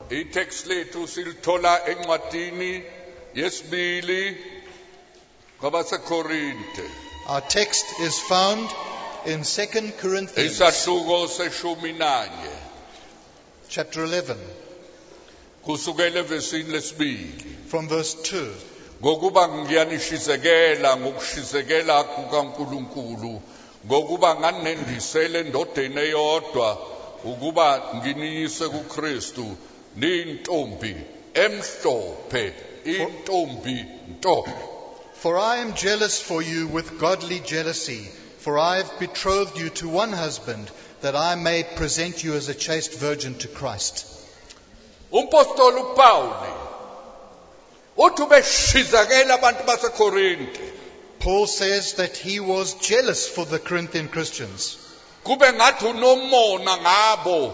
itext lethu silithola encwadini yesibili kwabaseKorinte. Our text is found in 2 Corinthians Isahluko seshumi nanye chapter 11 kusukela evesini lesibili. from verse 2. Ngokuba ngiyanishisekela ngokushisekela kukaNkulunkulu ngokuba nganendisele endodeni eyodwa ukuba nginiyise kuKristu nintombi emhlophe intombi nto. For I am jealous for you with godly jealousy, for I have betrothed you to one husband, that I may present you as a chaste virgin to Christ. Umpostoli uPauli uthi ubeshizakela abantu baseKorinte Paul says that he was jealous for the Corinthian Christians. kube ngathi unomona ngabo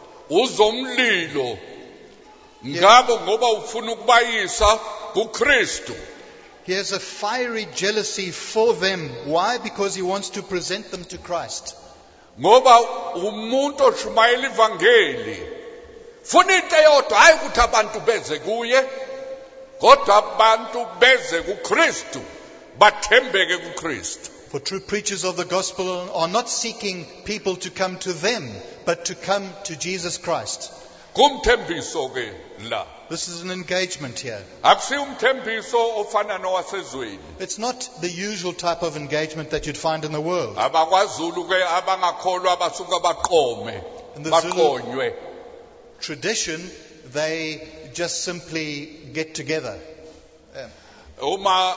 uzomlilo ngabo ngoba ufuna ukubayisa kuKristu. He has a fiery jealousy for them. Why? Because he wants to present them to Christ. Ngoba umuntu oshumayela ivangeli funa into eyodwa hayi ukuthi abantu beze kuye kodwa abantu beze kuKristu bathembeke kuKristu. For true preachers of the gospel are not seeking people to come to them, but to come to Jesus Christ. Kumthembiso ke la This is an engagement here. akusiyo umthembiso ofana nowasezweni. It's not the usual type of engagement that you'd find in the world. AbakwaZulu ke abangakholwa basuka baqome In the Zulu baqonywe. tradition, they just simply get together. Uma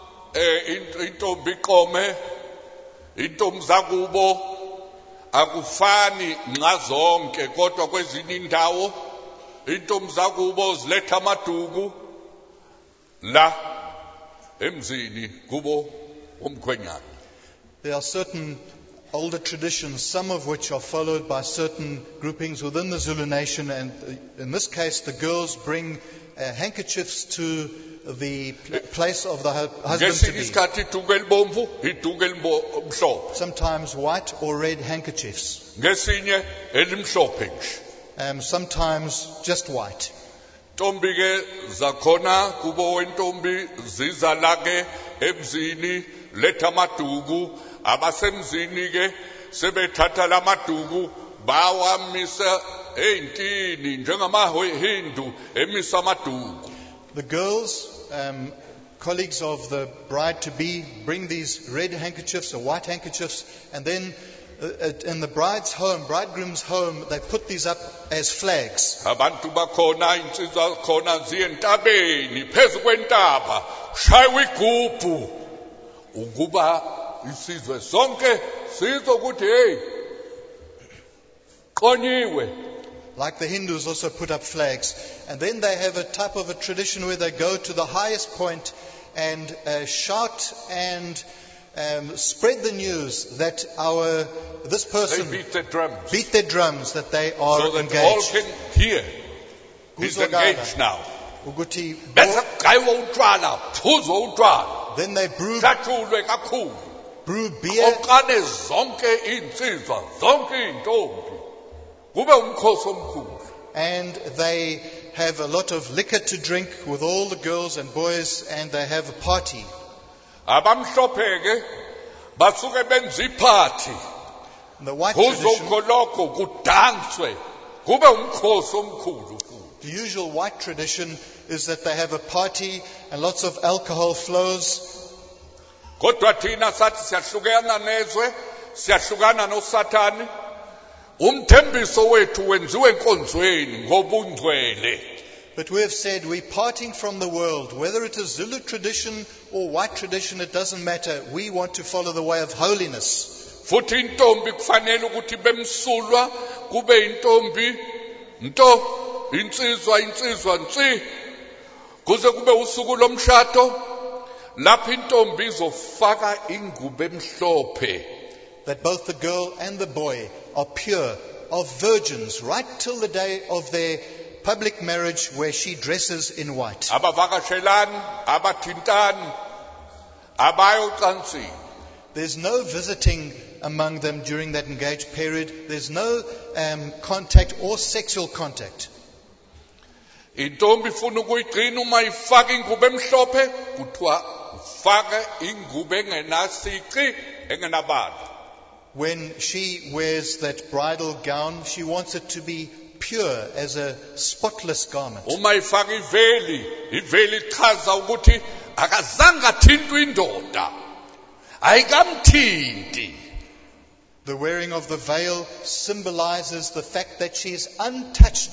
intombi iqome intombi zakubo akufani nxa zonke kodwa kwezinye indawo intombi zakubo ziletha amaduku la emzini kubo umkhwenyana. There are certain older traditions, some of which are followed by certain groupings within the Zulu nation, and in this case the girls bring handkerchiefs to the place of the husband to Ngesinye be. isikhathi iduku elibomvu iduku elimhlophe Sometimes white or red handkerchiefs, ngesinye elimhlophe nje. sometimes just white. Ntombi ke zakhona kubo wentombi ziza la ke emzini letha amaduku abasemzini ke sebethatha lamaduku bawamisa eintini njengamaHindu emisa amaduku. The girls, colleagues of the bride to be, bring these red handkerchiefs or white handkerchiefs, and then in the bride's home, bridegroom's home, they put these up as flags. Abantu bakhona insizwa khona ziye entabeni phezu kwentaba shaywe igubhu ukuba isizwe sonke sizokuthi hey qonyiwe. Like the Hindus also put up flags. And then they have a type of a tradition where they go to the highest point and shout and spread the news that this They person beat the drums beat their drums, that they are so that all engaged. can hear. He's Kuzwakala. engaged now. Ukuthi Bese kugayiwa utshwala phuzwa utshwala then they brew hlatshulwe kakhulu beer, oqane zonke insizwa zonke intombi kube umkhosi omkhulu. and they have a lot of liquor to drink with all the girls and boys, and they have a party. Abamhlophe ke basuke benza iphathi And the white tradition, kuzokholoko kudanswe kube umkhosi omkhulu. the usual white tradition is that they have a party and lots of alcohol flows. Kodwa thina sathi siyahlukana nezwe siyahlukana noSathane. Umthembiso wethu wenziwe enkonzweni ngobungcwele. But we have said we're parting from the world. Whether it is Zulu tradition or white tradition, it doesn't matter. We want to follow the way of holiness. Futhi intombi kufanele ukuthi bemsulwa kube intombi nto insizwa nsi kuze kube usuku lomshado lapho intombi izofaka ingubo emhlophe. That both the girl and the boy are pure, are virgins, right till the day of their public marriage, where she dresses in white. Abavakashelani abathintani abayocansini. There's no visiting among them during that engaged period. There's no contact or sexual contact. intombi ifuna ukuyigcina uma ifaka ingubo emhlophe kuthiwa ufake ingubo engenasici engenabala. When she wears that bridal gown, she wants it to be pure as a spotless garment. Uma ifaka iveli ichaza ukuthi akazange athintwe indoda, ayikamthinti. The wearing of the veil symbolizes the fact that she is untouched.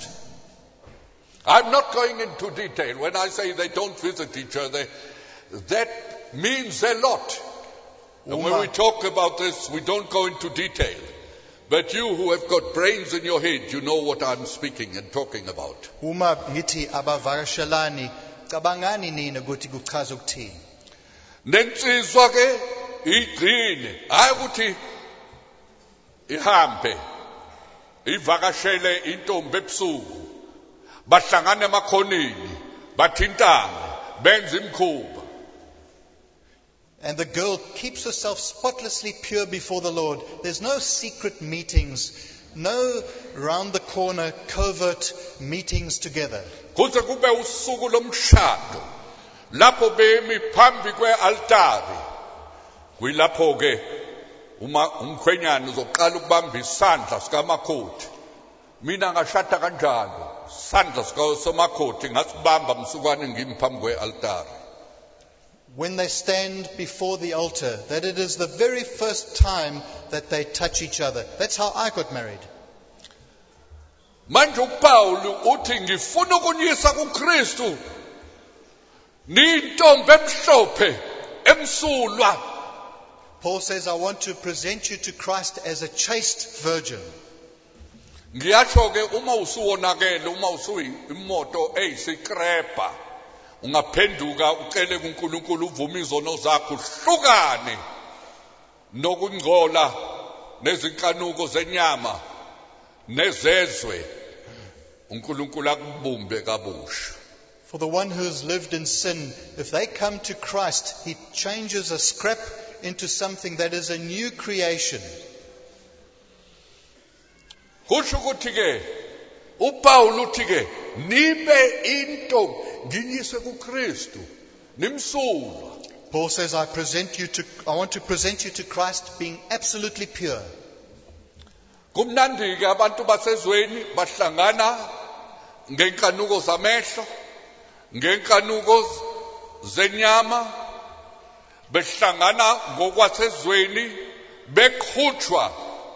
I'm not going into detail. When I say they don't visit each other, that means a lot. And when we talk about this, we don't go into detail. But you who have got brains in your head, you know what I'm speaking and talking about. Uma ngithi abavakashelani, cabangani nina ukuthi kuchaza ukuthini. Nensizwa ke igcine, hayi ukuthi ihambe ivakashele intombi ebusuku, bahlangane emakhoneni, bathintane, benze imkhuba. And the girl keeps herself spotlessly pure before the Lord. There's no secret meetings, no round the corner covert meetings together. Kuze kube usuku lomshado, lapho bemi phambi kwe-altari, kuyilapho ke uma umkhwenyana uzoqala ukubamba isandla sikamakoti. Mina ngashada kanjalo, isandla sikamakoti ngasibamba msukwane ngimi phambi kwe-altari. When they stand before the altar, that it is the very first time that they touch each other. That's how I got married. Manje uPaul uthi ngifuna ukunyisa kuKristu nintombi emhlophe emsulwa. Paul says, I want to present you to Christ as a chaste virgin. Ngiyasho ke uma usuwonakele, uma usuyimoto eyisikrepha, ungaphenduka ucele kuNkulunkulu uvume izono zakho hlukane nokungcola nezinkanuko zenyama nezezwe, uNkulunkulu akubumbe kabusha. For the one who has lived in sin, if they come to Christ, he changes a scrap into something that is a new creation. Kusho ukuthi ke uPaul uthi ke nibe into nginyise kuKristu nimsulwa. Paul says, I want to present you to Christ being absolutely pure. Kumnandi ke abantu basezweni bahlangana ngenkanuko zamehlo, ngenkanuko zenyama, behlangana ngokwasezweni beqhutshwa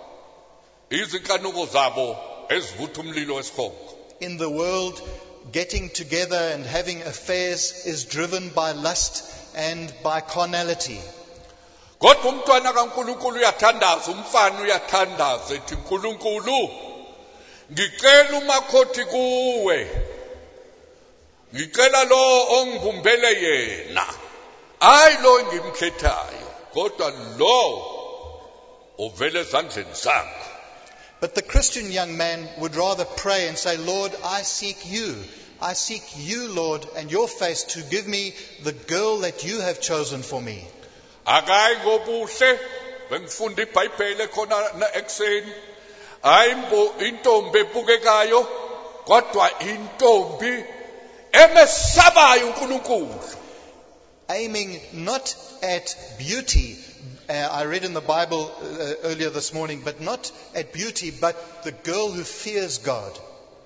izinkanuko zabo ezivutha umlilo wesikhoko. In the world, getting together and having affairs is driven by lust and by carnality. Kodwa umntwana kaNkulunkulu uyathandaza, umfana uyathandaza ethi uNkulunkulu ngicela umakhothi kuwe, ngicela lo ongibumbele yena, hayi lo engimkhethayo, kodwa lo ovele ezandleni zakho. But the Christian young man would rather pray and say, Lord, I seek you. I seek you, Lord, and your face to give me the girl that you have chosen for me. Akayi ngobuhle bengifunda iBhayibheli khona ekseni, hayi intombi ebukekayo, kodwa intombi emesabayo uNkulunkulu. Aiming not at beauty, I read in the Bible earlier this morning, but not at beauty, but the girl who fears God.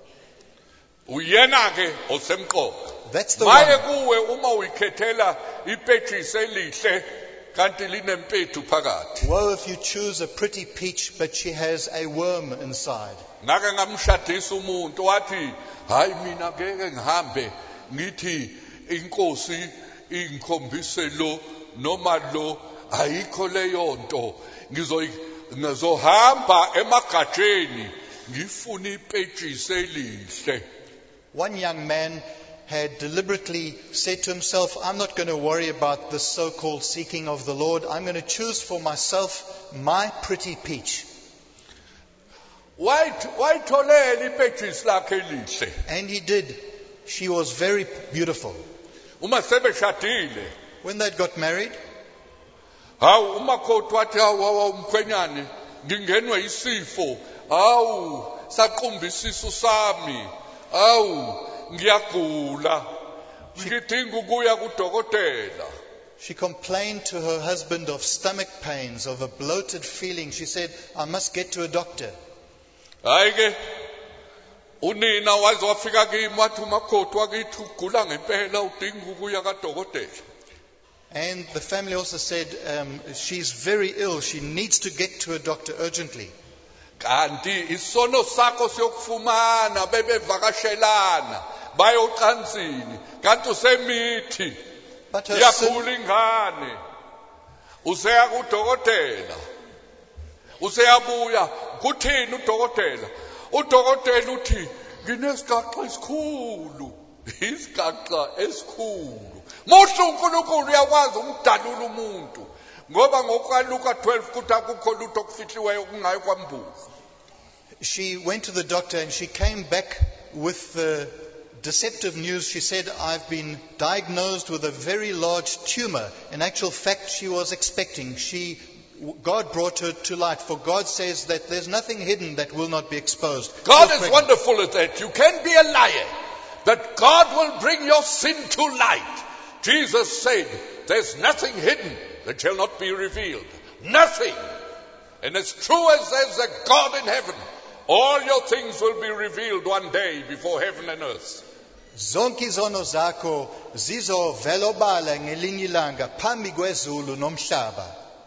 Uyena ke osemqoka. That's the Maye one. kuwe uma uyikhethela ipetshisi elihle kanti linempethu phakathi. Woe if you choose a pretty peach, but she has a worm inside. Ngake ngamshadisa umuntu wathi, hayi mina ngeke ngihambe ngithi inkosi ingikhombise lo noma lo, ayikho leyo nto, ngizohamba emagajeni ngifuna ipetshisi elihle. One young man had deliberately said to himself, I'm not going to worry about this so-called seeking of the Lord. I'm going to choose for myself my pretty peach. Wayitholela ipetshisi lakhe elihle. And he did. She was very beautiful. Uma sebeshadile, When they'd got married, hawu umakhothi wathi hawu umkhwenyane ngingenwe isifo, hawu saqumba isisu sami, hawu ngiyagula ngidinga ukuya kudokotela. She complained to her husband of stomach pains, of a bloated feeling. She said, I must get to a doctor. Hayi ke unina waze wafika kimi wathi umakhothi wakithi ugula ngempela udinga ukuya kadokotela. And the family also said, she's very ill. She needs to get to a doctor urgently. Kanti isono sakho siyokufumana bebevakashelana bayocansini kanti usemithi But her sin, yagula ingane useya kudokotela useyabuya kuthini udokotela uthi nginesigaxa esikhulu isigaxa esikhulu. Mosho uNkulunkulu uyakwazi umdalula umuntu ngoba ngokukaLuka 12 kuthi akukho lutho okufihliweyo kungayi kwambuzi. she went to the doctor and she came back with the deceptive news. She said, I've been diagnosed with a very large tumor. In actual fact, she was expecting. God brought her to light, for God says that there's nothing hidden that will not be exposed. God is wonderful at that. You can be a liar, but God will bring your sin to light. Jesus said, there's nothing hidden that shall not be revealed. Nothing. And as true as there's a God in heaven, all your things will be revealed one day before heaven and earth. Zonke izono zakho zizovela obala ngelinye ilanga phambi kwezulu nomhlaba.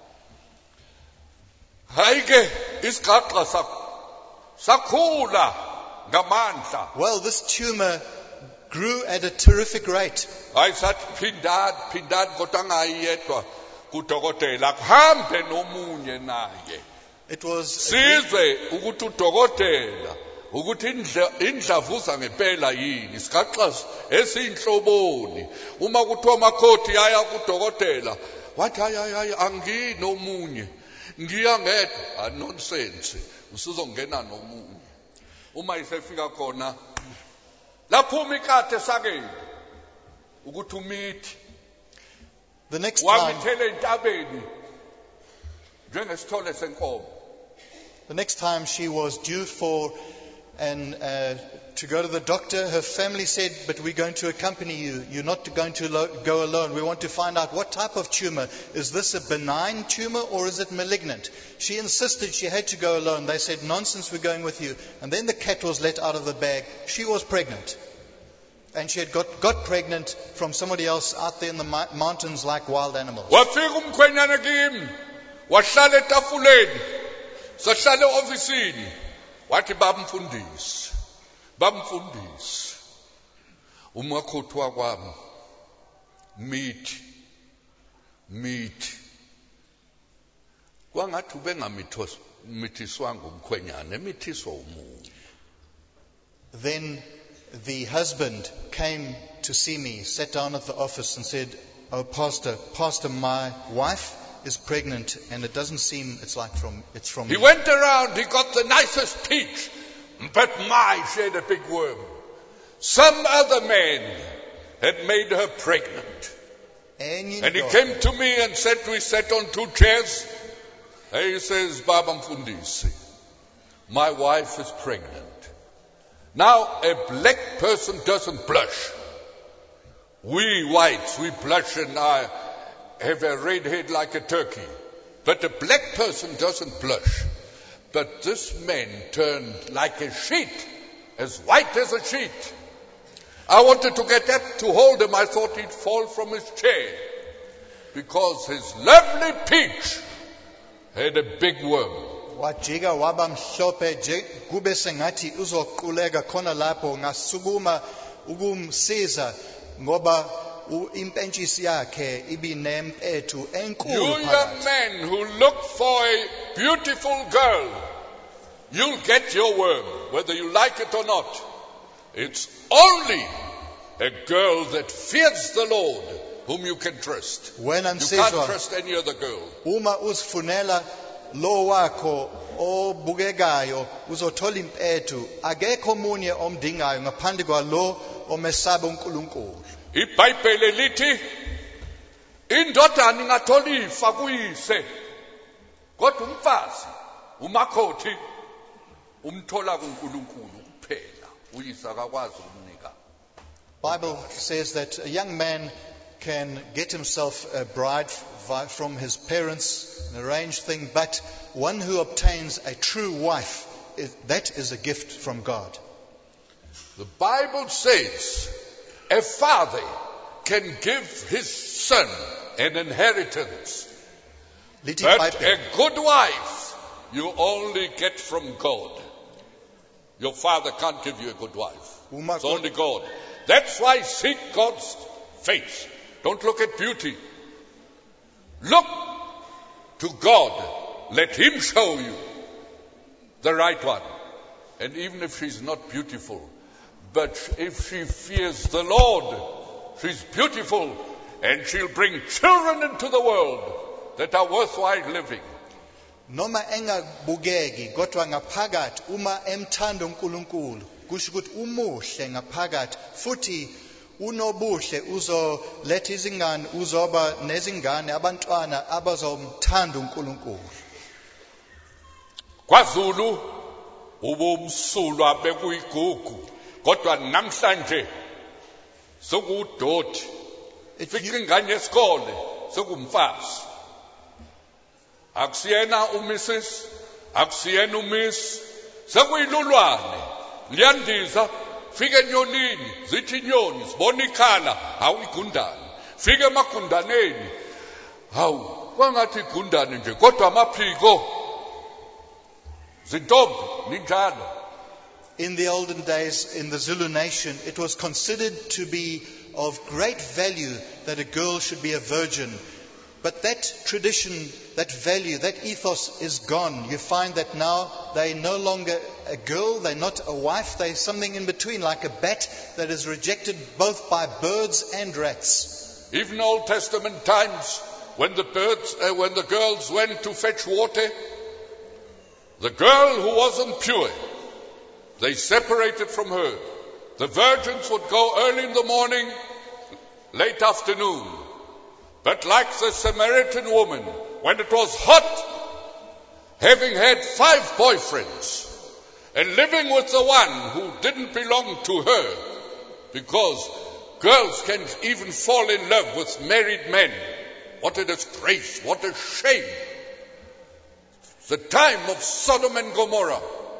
Hayi ke isigaxa sakhula ngamandla. Well, this tumor grew at a terrific rate. Hayi sathi phindani kodwa angayedwa kudokotela kuhambe nomunye naye. It was Sizwe ukuthi udokotela ukuthi indlavuza ngempela yini isigaxa esiyinhloboni. Uma kuthiwa amakhothi aya kudokotela wathi hayi anginomunye ngiya ngedwa nonsense usuzongena nomunye. Uma isefika khona laphuma ikade sakeni ukuthi umithi the next time. wangithele entabeni njengesithole senkomo. The next time she was due for to go to the doctor, her family said, but we're going to accompany you. You're not going to go alone. We want to find out what type of tumor. Is this a benign tumor or is it malignant? She insisted she had to go alone. They said, nonsense, we're going with you. And then the cat was let out of the bag. She was pregnant. And she had got pregnant from somebody else out there in the mountains like wild animals. Wafika umkhwenyana kimi wahlala etafuleni sahlala ofisini wathi bamfundisi umakhothi wakwami mithi kwangathi ubengamithiswanga umkhwenyana emithiswa umuntu. Then the husband came to see me, sat down at the office and said, oh, Pastor, my wife is pregnant and it doesn't seem it's from He me. went around, he got the nicest peach, but she had a big worm. Some other man had made her pregnant. And he came to me and said, we sat on 2 chairs. And he says, Baba Mfundisi, my wife is pregnant. Now, a black person doesn't blush. We whites, we blush and I have a red head like a turkey. But a black person doesn't blush. But this man turned like a sheet, as white as a sheet. I wanted to get up to hold him. I thought he'd fall from his chair. Because his lovely peach had a big worm. Wajika waba mhlophe kube sengathi uzoquleka khona lapho ngasukuma ukumsiza ngoba impentshisi yakhe ibinempetu enkulu. You young men who look for a beautiful girl, you'll get your worm, whether you like it or not. It's only a girl that fears the Lord whom you can trust. You can't trust any other girl. Uma uzifunela lo wakho obukekayo uzothola impetu, akekho omunye omdingayo ngaphandle kwalo omesaba uNkulunkulu. iBhayibheli lithi indodana ingathola ifa kuyise, kodwa umfazi umakhothi umthola kuNkulunkulu kuphela. Uyise akakwazi ukumnika. Bible says that a young man can get himself a bride from his parents, an arranged thing, but one who obtains a true wife, that is a gift from God. The Bible says a father can give his son an inheritance, but a good wife you only get from God. Your father can't give you a good wife. It's only God. That's why seek God's face. Don't look at beauty. Look to God. Let Him show you the right one. And even if she's not beautiful, but if she fears the Lord, she's beautiful, and she'll bring children into the world that are worthwhile living. Noma engabukeki kodwa ngaphakathi uma emthanda uNkulunkulu kusho ukuthi umuhle ngaphakathi futhi unobuhle uzoletha izingane uzoba nezingane abantwana abazomthanda uNkulunkulu. KwaZulu ubumsulwa bekuyigugu kodwa namhlanje sokudoti ifika ingane yesikole sokumfazi. Akusiyena uMrs, akusiyena uMiss, sekuyilulwane liyandiza fike enyonini zithi inyoni sibona ikhala hawu igundane fike emagundaneni hawu kwangathi igundane nje kodwa amaphiko zintombi ninjalo. In the olden days in the Zulu nation, it was considered to be of great value that a girl should be a virgin. But that tradition, that value, that ethos is gone. You find that now they're no longer a girl, they're not a wife, they're something in between, like a bat that is rejected both by birds and rats. Even Old Testament times, when the girls went to fetch water, the girl who wasn't pure, they separated from her. The virgins would go early in the morning, late afternoon. But like the Samaritan woman, when it was hot, having had 5 boyfriends, and living with the one who didn't belong to her, because girls can even fall in love with married men. What a disgrace, what a shame. The time of Sodom and Gomorrah.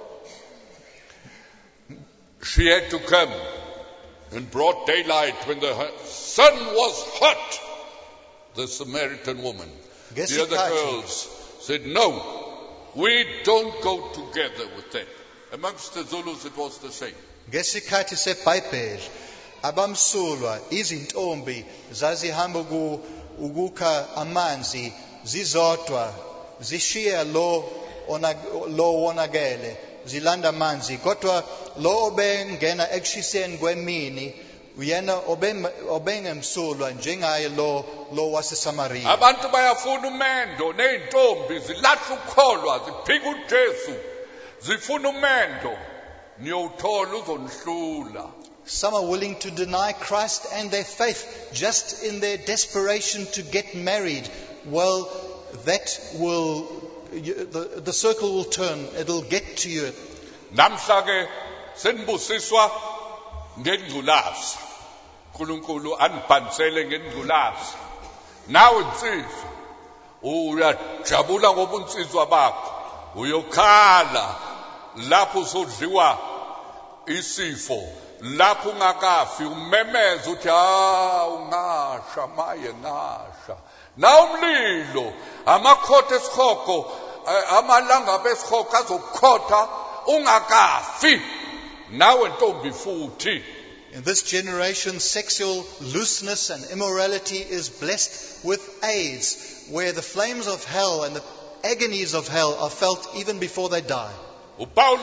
She had to come in broad daylight when the sun was hot. The Samaritan woman. The other girls said, no, we don't go together with them. Amongst the Zulus it was the same. Ngesikhathi seBhayibheli abamsulwa izintombi zazihamba ukukha amanzi zizodwa zishiya lo wonakele zilanda amanzi kodwa lo obengena ekushiseni kwemini uyena obengemsulwa njengaye lo waseSamaria. Abantu bayafuna umendo nezintombi zilahla ukukholwa ziphika uJesu zifuna umendo niyothola uzonihlula. Some are willing to deny Christ and their faith just in their desperation to get married. Well, that will the circle will turn. It'll get to you. Namhla ke senibusiswa ngengculazi. uNkulunkulu anibhanisele ngengculazi. Nawe insizwa uyajabula ngoba unsizwa bakho uyokhala lapho usodliwa isifo lapho ungakafi umemeza uthi ungasha maye ngasha na umlilo amakhotha esikhoko amalanga besikhoko azokukhotha ungakafi nawe ntombi futhi. In this generation, sexual looseness and immorality is blessed with AIDS, where the flames of hell and the agonies of hell are felt even before they die. Paul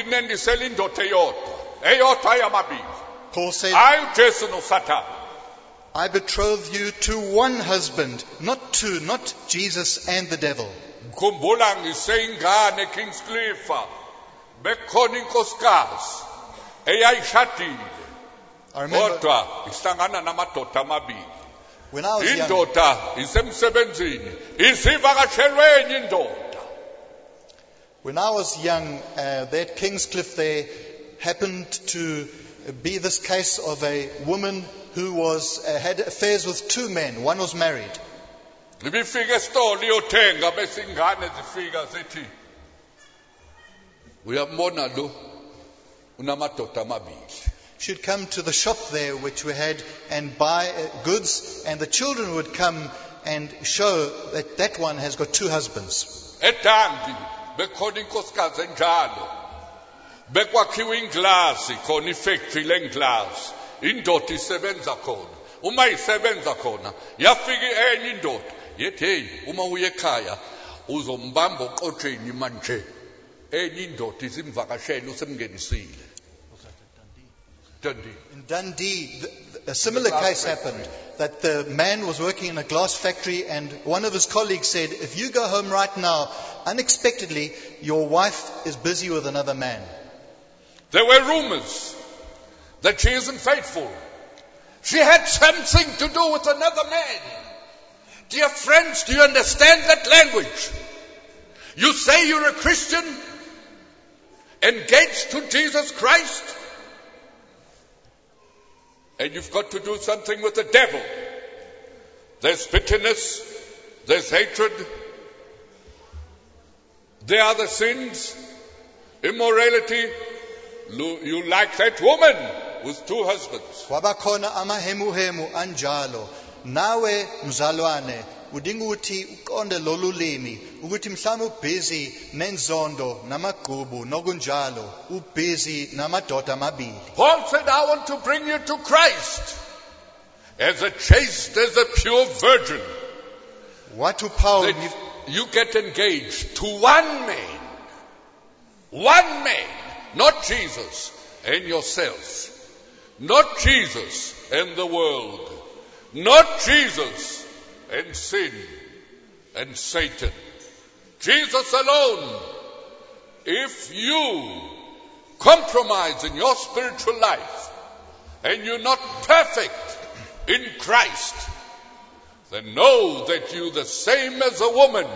said, I betroth you to one husband, not two, not Jesus and the devil. I remember when I was young, there at Kingscliff, there happened to be this case of a woman who had affairs with two men. One was married. Ibifika esitolo iyothenga bese ingane zifika zithi uyabona lo unamadoda amabili. She'd come to the shop there which we had and buy goods, and the children would come and show that that one has got two husbands. eDandi bekhona inkosikazi enjalo bekwakhiwa inglasi khona ifactory lenglass indoda isebenza khona uma isebenza khona yafika enye indoda yethi hey uma uye ekhaya uzombamba oqotsheni manje enye indoda isimvakashela usemngenisile. In Dundee, a similar case happened, that the man was working in a glass factory and one of his colleagues said, if you go home right now, unexpectedly, your wife is busy with another man. There were rumors that she isn't faithful. She had something to do with another man. Dear friends, do you understand that language? You say you're a Christian, engaged to Jesus Christ, and you've got to do something with the devil. There's bitterness, there's hatred, there are the sins, immorality. You like that woman with two husbands. Wabakhona amahemuhemu anjalo. Nawe mzalwane udinga ukuthi uqonde lolu limi ukuthi mhlawumbe ubusy nenzondo namagqubu nokunjalo ubusy namadoda amabili. Paul said, I want to bring you to Christ as a chaste, as a pure virgin. Wathi Paul, that you get engaged to one man, not Jesus and yourself, not Jesus and the world, not Jesus and sin and Satan. Jesus alone. If you compromise in your spiritual life and you're not perfect in Christ, then know that you're the same as a woman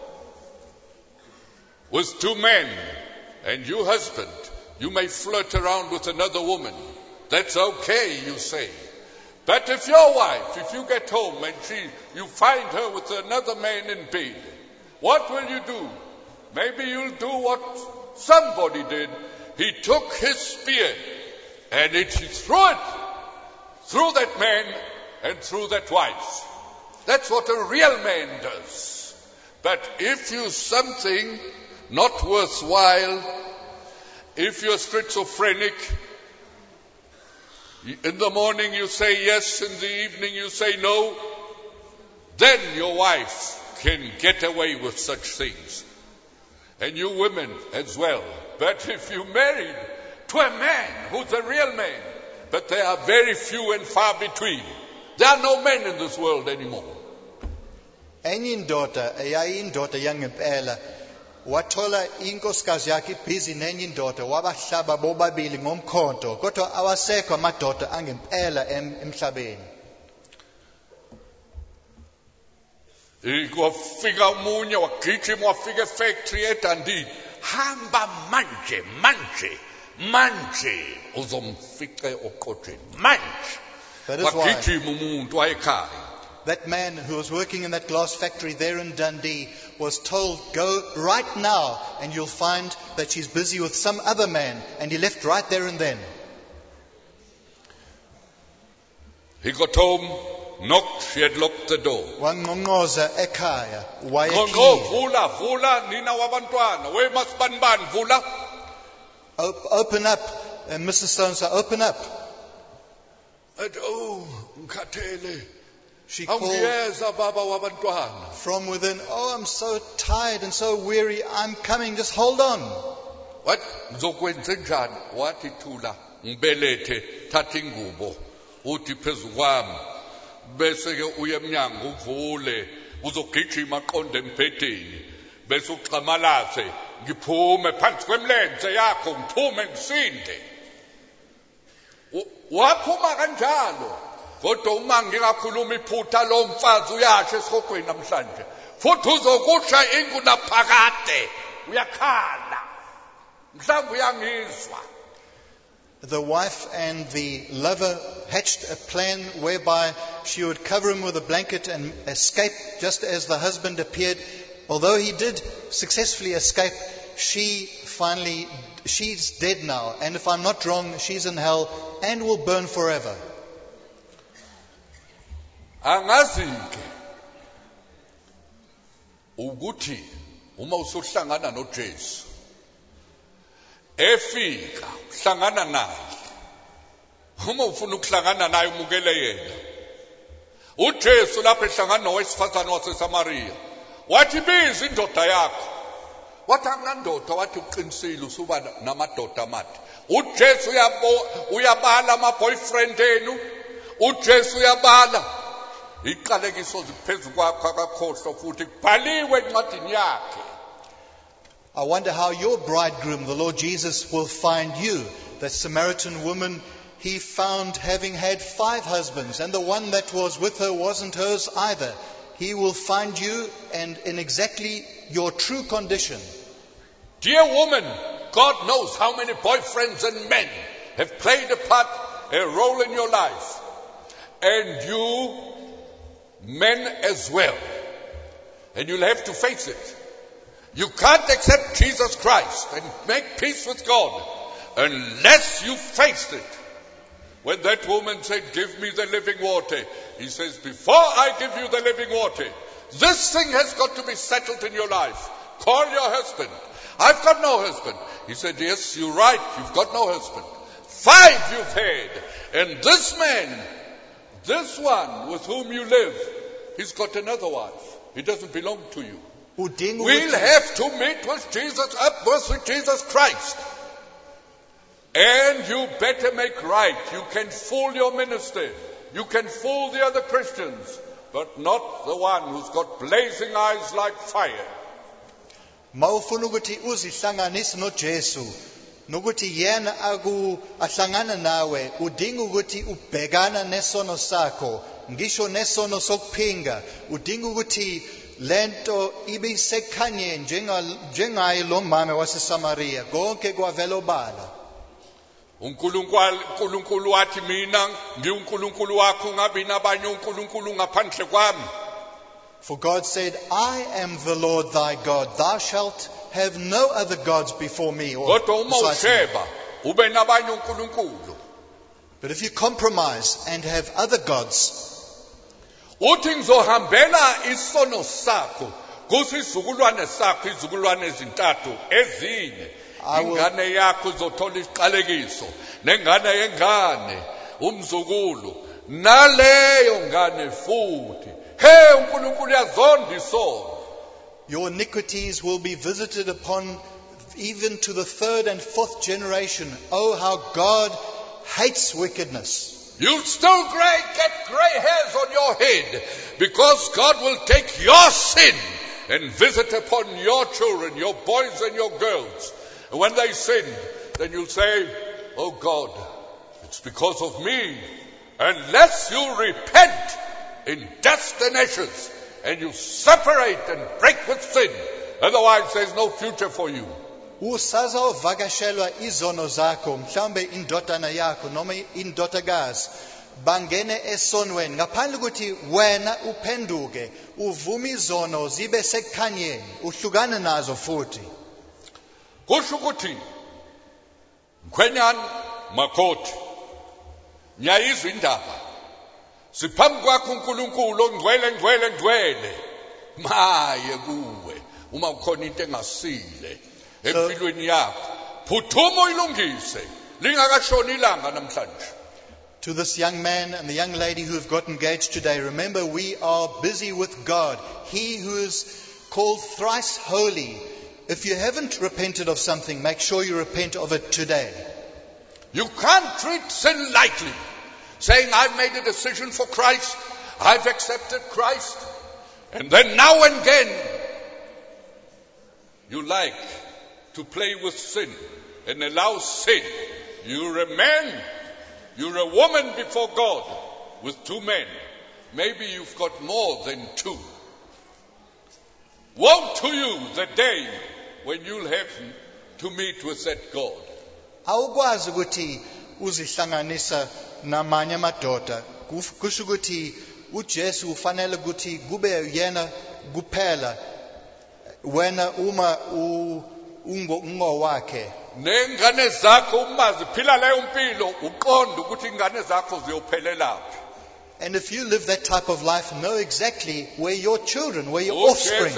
with two men, and you husband, you may flirt around with another woman. That's okay, you say. But if your wife, if you get home and you find her with another man in bed, what will you do? Maybe you'll do what somebody did. He took his spear and he threw it through that man and through that wife. That's what a real man does. But if you're something not worthwhile, if you're schizophrenic, in the morning you say yes, in the evening you say no, then your wife can get away with such things. And you women as well. But if you married to a man who's a real man, but they are very few and far between. There are no men in this world anymore. Enye indoda eyayindoda yangempela wathola inkosikazi yakhe ibhizi nenye indoda wabahlaba bobabili ngomkhonto kodwa awasekho amadoda angempela emhlabeni. Kwafika umunye wagijima wafika efactory eDundee. Hamba manje uzomfica oqotsheni manje. Wagijima umuntu wayekhaya. That man who was working in that glass factory there in Dundee was told, go right now and you'll find that she's busy with some other man. And he left right there and then. He got home, knocked, she had locked the door. Wangongoza ekhaya, Vula, nina wabantwana, we must ban, vula. Open up, Mrs. So-and-so, open up. And ngikhathele. She called from within, I'm so tired and so weary, I'm coming, just hold on. What? Ngizokwenza njani? Wathi thula, ngibelethe, thatha ingubo, uthi phezu kwami. Bese ke uye emnyango uvule, uzogijima aqonde empedeni. Bese uxamalase, ngiphume phansi kwemlenze yakho, ngiphume ngisinde. Waphuma kanjalo. Kodwa uma ngingakhuluma iphutha lo mfazi uyasho esihogweni namhlanje. Futhi uzokusha ingu naphakade. Uyakhala. Mhlawumbe uyangizwa. the wife and the lover hatched a plan whereby she would cover him with a blanket and escape just as the husband appeared. Although he did successfully escape, she's dead now. And if I'm not wrong, she's in hell and will burn forever. Angazi-ke ukuthi uma usuhlangana noJesu efika uhlangana naye, uma ufuna ukuhlangana naye umukele yena. uJesu lapho ehlangana nowesifazane waseSamariya wathi biza indoda yakho. Wathi akunandoda, wathi uqinisile usuba namadoda amathi. uJesu uyabala ama-boyfriend enu, uJesu uyabala. Iqalekiso ziphezu kwakho akakhohlwa futhi kubhaliwe encwadini yakhe. I wonder how your bridegroom, the Lord Jesus, will find you. That Samaritan woman, he found having had 5 husbands, and the one that was with her wasn't hers either. He will find you and in exactly your true condition. Dear woman, God knows how many boyfriends and men have played a role in your life. And you men as well. And you'll have to face it. You can't accept Jesus Christ and make peace with God unless you face it. When that woman said, give me the living water, he says, before I give you the living water, this thing has got to be settled in your life. Call your husband. I've got no husband. He said, yes, you're right. You've got no husband. 5 you've had. And this man, this one with whom you live, he's got another wife. He doesn't belong to you. We'll have to meet with Jesus, up with Jesus Christ. And you better make right. You can fool your minister. You can fool the other Christians, but not the one who's got blazing eyes like fire. Mawufuna ukuthi uzihlanganise noJesu nokuthi yena ahlangana nawe, udinga ukuthi ubhekana nesono sakho, ngisho nesono sokuphinga. Udinga ukuthi lento ibe sekhanyeni njengaye lo mama waseSamariya, konke kwavela obala. uNkulunkulu wathi mina ngiuNkulunkulu wakho, ungabi nabanye uNkulunkulu ngaphandle kwami. For God said, I am the Lord thy God. Thou shalt have no other gods before me. Kodwa uma usheba ube nabanye uNkulunkulu. But if you compromise and have other gods, uthi ngizohambela isono sakho kusizukulwane sakho, izukulwane ezintathu ezine. Ingane yakho izothola isiqalekiso, nengane yengane, umzukulu, naleyo ngane futhi. Hey, uNkulunkulu uyazonda isono. Your iniquities will be visited upon even to the 3rd and 4th generation. Oh, how God hates wickedness. You'll still get grey hairs on your head because God will take your sin and visit upon your children, your boys and your girls. And when they sin, then you'll say, oh God, it's because of me. Unless you repent in dust and ashes and you separate and break with sin, otherwise there's no future for you. Usazovakashelwa izono zakho, mhlambe indodana yakho noma indodakazi bangene esonweni ngaphandle ukuthi wena uphenduke uvume izono zibe sekukhanyeni uhlukane nazo futhi. Kusho ukuthi Mkhwenyana Makhothi, ngiyayizwa indaba. Siphambi kwakho uNkulunkulu ongcwele maye kuwe uma ukhona into engasile empilweni yakho, phuthuma uyilungise lingakashoni ilanga namhlanje. To this young man and the young lady who have got engaged today, remember we are busy with God. He who is called thrice holy. If you haven't repented of something, make sure you repent of it today. You can't treat sin lightly, saying I've made a decision for Christ, I've accepted Christ, and then now and again you like to play with sin and allow sin. You're a man, you're a woman before God with 2 men. Maybe you've got more than 2. Woe to you the day when you'll have to meet with that God. Awukwazi ukuthi uzihlanganisa namanye amadoda, kusho ukuthi uJesu ufanele ukuthi kube yena kuphela wena uma ungowakhe. Nengane zakho uma ziphila leyo mpilo uqonda ukuthi ingane zakho ziyophelelaphi. And if you live that type of life, know exactly where your children, where your offspring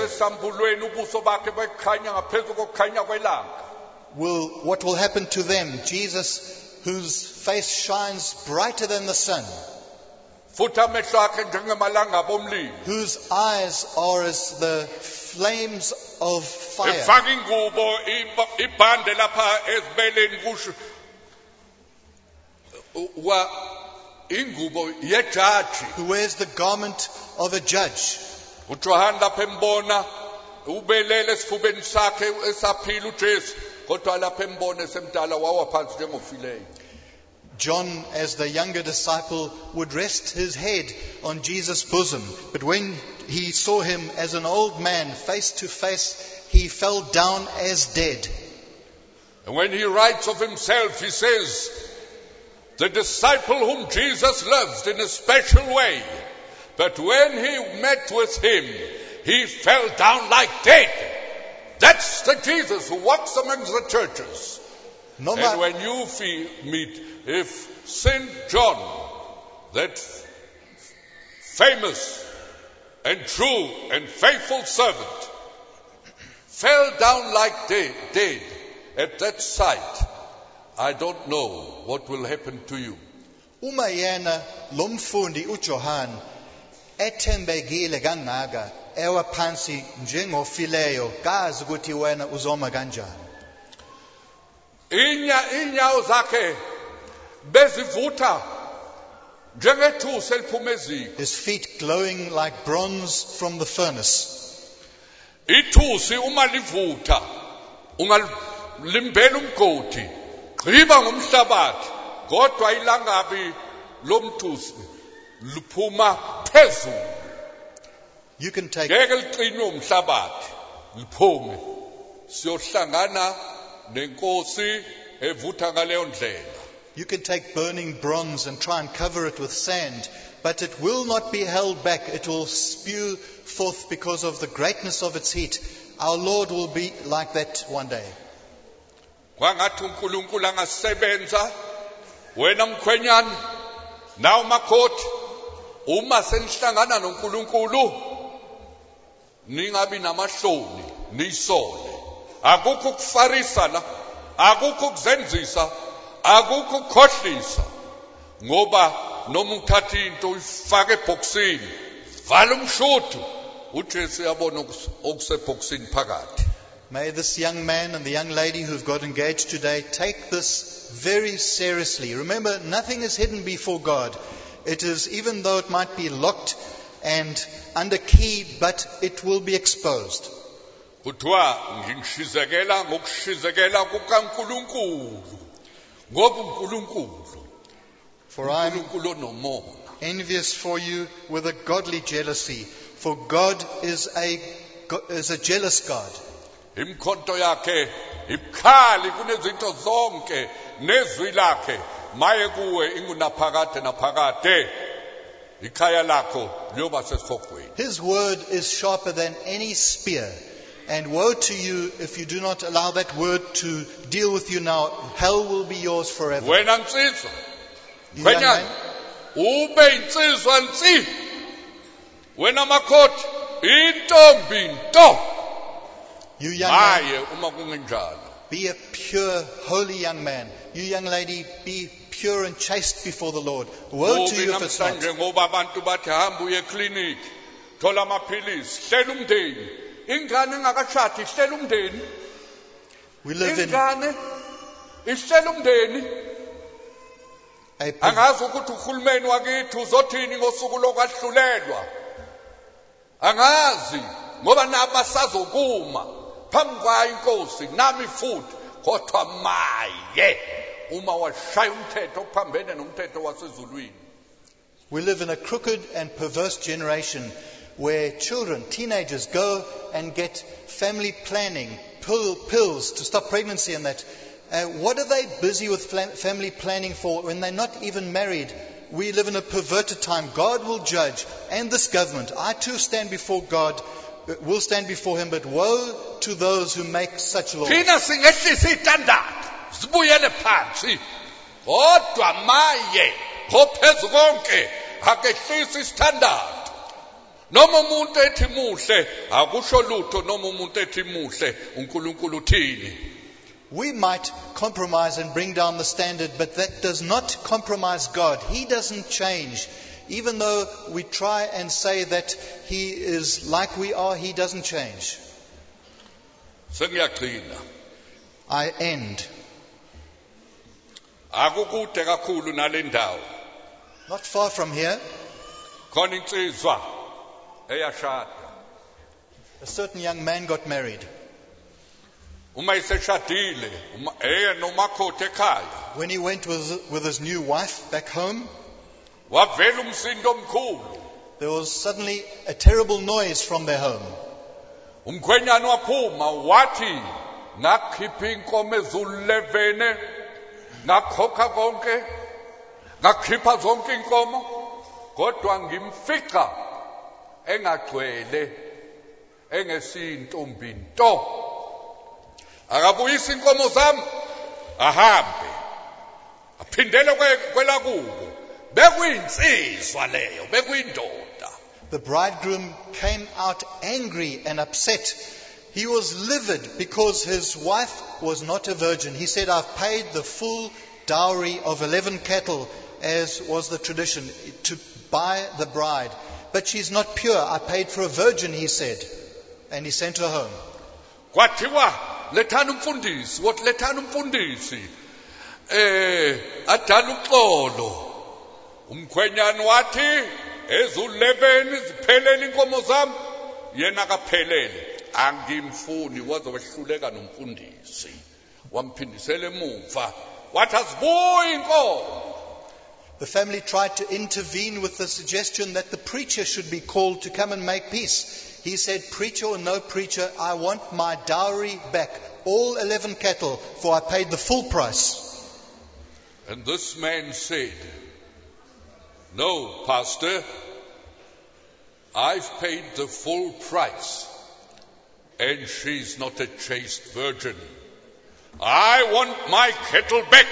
what will happen to them. Jesus, whose face shines brighter than the sun, whose eyes are as the flames of fire, who wears the garment of a judge. John, as the younger disciple, would rest his head on Jesus' bosom. But when he saw him as an old man, face to face, he fell down as dead. And when he writes of himself, he says, the disciple whom Jesus loved in a special way. But when he met with him, he fell down like dead. That's the Jesus who walks amongst the churches. And when you meet, if St. John, that famous and true and faithful servant, fell down like dead at that sight, I don't know what will happen to you. Uma yena lomfundi uJohn ethembekile kangaka ewa phansi njengofileyo, kazi ukuthi wena uzoma kanjani. Inyawo zakhe bezivutha njengethusi eliphuma eziko. His feet glowing like bronze from the furnace. Ithusi uma livutha ungalimbela umgodi, gqiba ngomhlabathi, kodwa ilangabi lomthusi liphuma phezulu. You can take ngeke liqinwe umhlabathi liphume siyohlangana nenkosi evutha ngaleyo ndlela. You can take burning bronze and try and cover it with sand, but it will not be held back. It will spew forth because of the greatness of its heat. Our Lord will be like that one day. Kwangathi uNkulunkulu angasebenza wena mkhwenyana nawe makhothi uma senihlangana noNkulunkulu ningabi namahloni nisole. Akukho ukufarisa la, akukho ukuzenzisa, akukho ukukhohlisa, ngoba noma uthatha into uyifake ebhoksini vala umshuthu uJesu uyabona okusebhoksini phakathi. May this young man and the young lady who've got engaged today take this very seriously. Remember, nothing is hidden before God. It is, even though it might be locked and under key, but it will be exposed. Kuthiwa ngishizekela ngokushizekela kukaNkulunkulu ngoba uNkulunkulu For I am uNkulunkulu onomoya. envious for you with a godly jealousy, for God is a jealous God. Imkhonto yakhe ibukhali kunezinto zonke, nezwi lakhe maye kuwe ingunaphakade naphakade, ikhaya lakho liyoba sesifokweni. His word is sharper than any spear. And woe to you if you do not allow that word to deal with you now. Hell will be yours forever. Wena nsizwa, You young khwenyana, man, ube insizwa nsi. Wena makhothi, intombi nto. you young man, Haye uma kungenjalo. be a pure, holy young man. You young lady, be pure and chaste before the Lord. Woe to you if it's not. Namhlanje ngoba abantu bathi hamba uye eklinikhi, thola amaphilisi, hlela umndeni. Ingane engakashadi ihlela umndeni. We live in Ingane ihlela umndeni. Angazi ukuthi uhulumeni wakithi uzothini ngosuku lokwahlulelwa. Angazi ngoba nabasazokuma phambi kwayo inkosi nami futhi, kodwa maye uma washaya umthetho ophambene nomthetho wasezulwini. We live in a crooked and perverse generation where children, teenagers, go and get family planning, pills to stop pregnancy and that. What are they busy with family planning for when they're not even married? We live in a perverted time. God will judge, and this government. I too stand before God, will stand before Him, but woe to those who make such laws. Thina singehlisa itandard sibuyele phansi kodwa maye phezulu konke akehlisa istandard. Noma umuntu ethi muhle akusho lutho, noma umuntu ethi muhle uNkulunkulu uthini. We might compromise and bring down the standard, but that does not compromise God. He doesn't change. Even though we try and say that He is like we are, He doesn't change. Sengiyaqina. I end. Akukude kakhulu nalendawo. Not far from here, Khona insizwa eyashada. a certain young man got married. Uma iseshadile, nomakhothi ekhaya. When he went with his new wife back home, Wavela umsindo omkhulu. there was suddenly a terrible noise from their home. Umkhwenyana waphuma wathi ngakhipha inkomo ezulu-11 ngakhokha konke ngakhipha zonke inkomo kodwa ngimfica engagcwele engesiyintombi nto. Akabuyisa inkomo zami ahambe aphindele kwelakubo. Bekuyinsizwa leyo, bekuyindoda. The bridegroom came out angry and upset. He was livid because his wife was not a virgin. He said, I've paid the full dowry of 11 cattle, as was the tradition, to buy the bride. But she's not pure. I paid for a virgin, he said. And he sent her home. Kwathiwa lethana umfundisi, wathi lethana umfundisi. Adala uxolo. Umkhwenyana wathi ezulu-11 ziphelele inkomo zami, yena kaphelele. Angimfuni, waze wehluleka nomfundisi. Wamphindisela emuva. Wathi azibuyi inkomo. The family tried to intervene with the suggestion that the preacher should be called to come and make peace. He said, preacher or no preacher, I want my dowry back. All 11 cattle, for I paid the full price. And this man said, no, Pastor, I've paid the full price, and she's not a chaste virgin. I want my cattle back.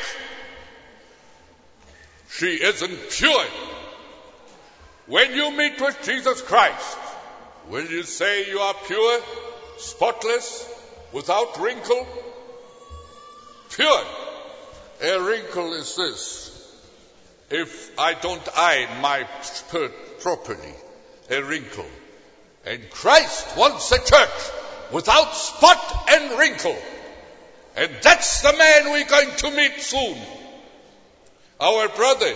She isn't pure. When you meet with Jesus Christ, will you say you are pure, spotless, without wrinkle? Pure. A wrinkle is this. If I don't iron my skirt properly, a wrinkle. And Christ wants a church without spot and wrinkle. And that's the man we're going to meet soon. Our brother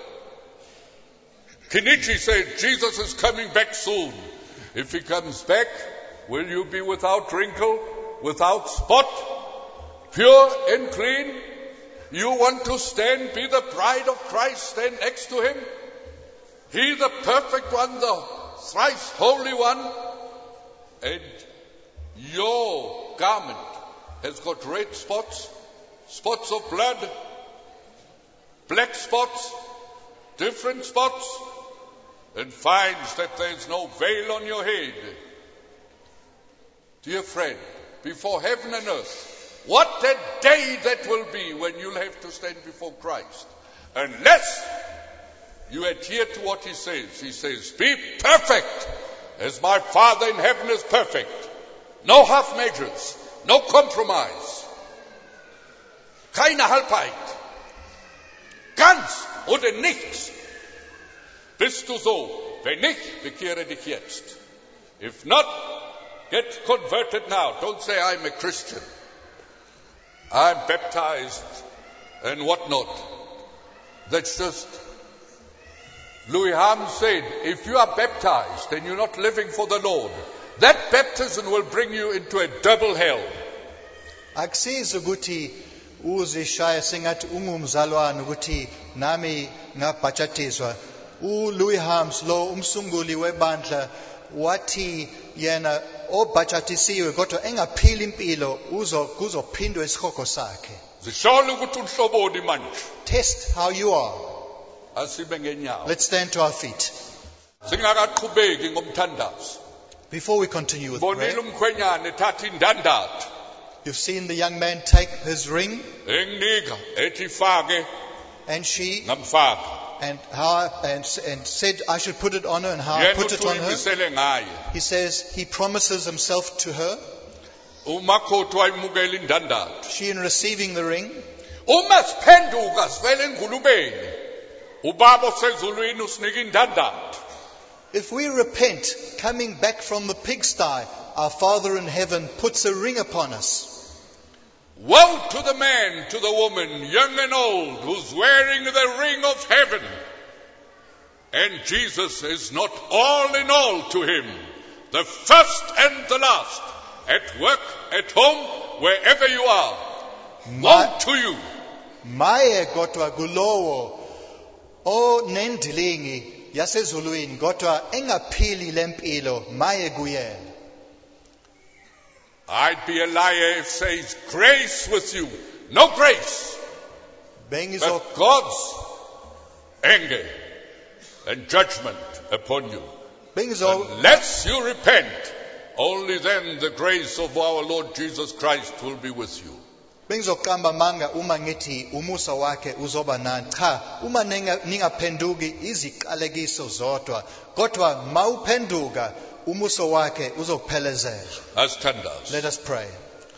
Kinichi said, Jesus is coming back soon. If he comes back, will you be without wrinkle, without spot, pure and clean? You want to stand, be the bride of Christ, stand next to him? He the perfect one, the thrice holy one. And your garment has got red spots, spots of blood, black spots, different spots, and finds that there's no veil on your head. Dear friend, before heaven and earth, what a day that will be when you'll have to stand before Christ. Unless you adhere to what he says. He says, be perfect as my Father in heaven is perfect. No half measures, no compromise. Keine Halbheit. Ganz oder nichts. Bist du so? Wenn nicht, bekehre dich jetzt. If not, get converted now. Don't say I'm a Christian. I'm baptized and whatnot. That's just... Louis Ham said, if you are baptized and you're not living for the Lord, that baptism will bring you into a double hell. Akusiza ukuthi uzishaya sengathi ungumzalwane ukuthi nami ngabhatshatiswa. Louis Hams lo umsunguli webandla wathi yena obhatshatisiwe kodwa engaphili impilo kuzophindwa isikhoko sakhe. Zihlole ukuthi unhloboni manje. Test how you are. Asibe ngenyawo. Let's stand to our feet. Singakaqhubeki ngomthandazo. Before we continue with prayer, Bonile umkhwenyana ethatha indandatho. you've seen the young man take his ring, Enginika ethi fake and she ngamfaka. and said I should put it on her, and how I Yena put it on her. uyimisele ngaye. He says he promises himself to her. Umakhothi wayimukela indandatho. She, in receiving the ring, Uma siphenduka sivele engulubeni. Ubaba osezulwini usinika indandatho. if we repent, coming back from the pigsty, our Father in heaven puts a ring upon us. Woe to the man, to the woman, young and old, who's wearing the ring of heaven. And Jesus is not all in all to him, the first and the last, at work, at home, wherever you are. Woe to you. Maye kodwa kulowo onendilingi yasezulwini kodwa engaphili lempilo, maye kuyena. I'd be a liar if says grace with you. No grace. But God's anger and judgment upon you. Unless you repent, only then the grace of our Lord Jesus Christ will be with you. Bengizoqamba manga uma ngithi umusa wakhe uzoba nani. Cha, uma ningaphenduki iziqalekiso zodwa, kodwa mawuphenduka umusa wakhe uzophelezela. Asithandaze. Let us pray.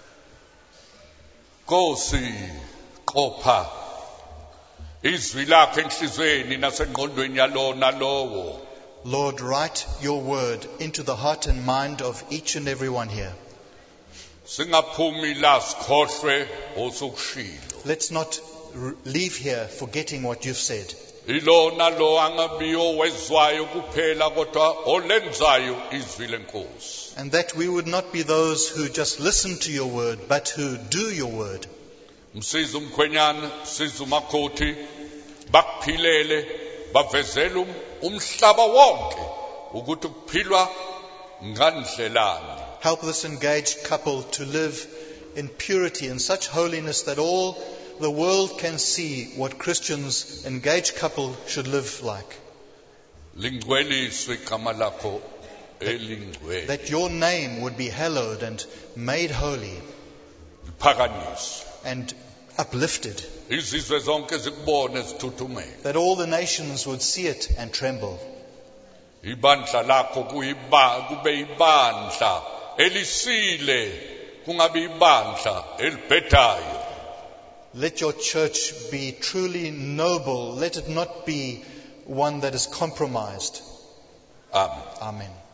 Nkosi qopha izwi lakho enhlizweni nasengqondweni yalo nalowo. Lord, write your word into the heart and mind of each and every one here. Singaphumi la sikhohlwe osukushilo. Let's not leave here forgetting what you've said. Ilona lo angabiyo wezwayo kuphela kodwa olenzayo izwi lenkosi. And that we would not be those who just listen to your word, but who do your word. Msiza umkhwenyana, msiza umakhothi, bakuphilele, bavezele umhlaba wonke ukuthi kuphilwa ngandlelani. Help this engaged couple to live in purity and such holiness that all the world can see what Christians, engaged couple, should live like. Lingcweliswe igama lakho elingcwele. That your name would be hallowed and made holy Liphakanyiswe. and uplifted. Izizwe zonke zikubone zithuthumele. That all the nations would see it and tremble. Ibandla lakho kube ibandla elisile, kungabi ibandla elibhedayo. Let your church be truly noble. Let it not be one that is compromised. Amen. Amen.